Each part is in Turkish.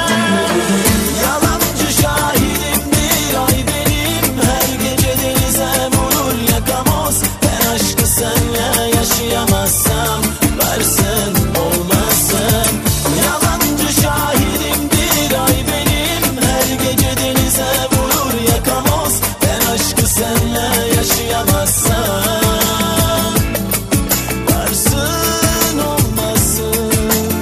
Yalancı şahidimdir ay benim, her gece denize vurur yakamoz. Ben aşkı senle yaşayamazsam varsın olmasın. Yalancı şahidimdir ay benim, her gece denize vurur yakamoz. Ben aşkı senle yaşayamazsam varsın olmasın.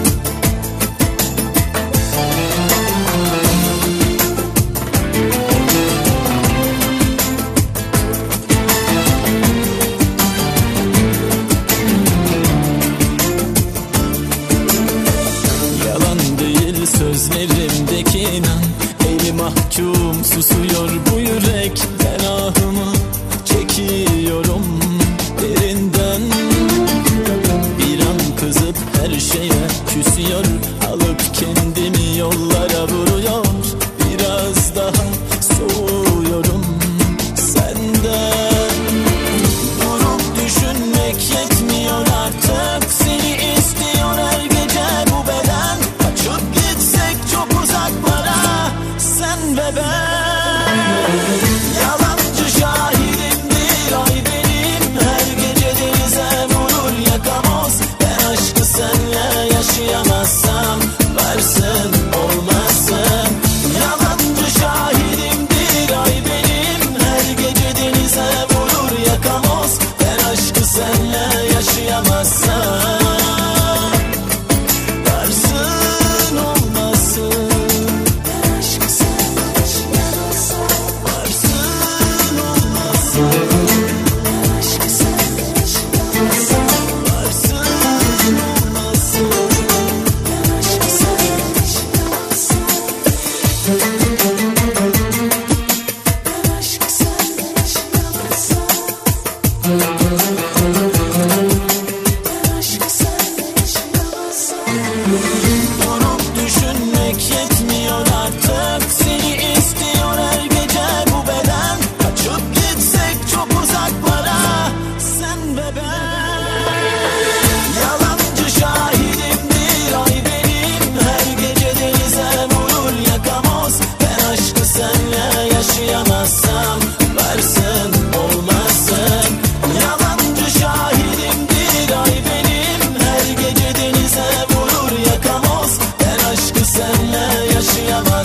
Yalan değil sözlerimdeki inan, eli mahkum susuyor bu yürek. Ben ahımı çekiyorum derinden, bir an kızıp her şeye küsüyor. Alıp kendimi yollara vuruyor.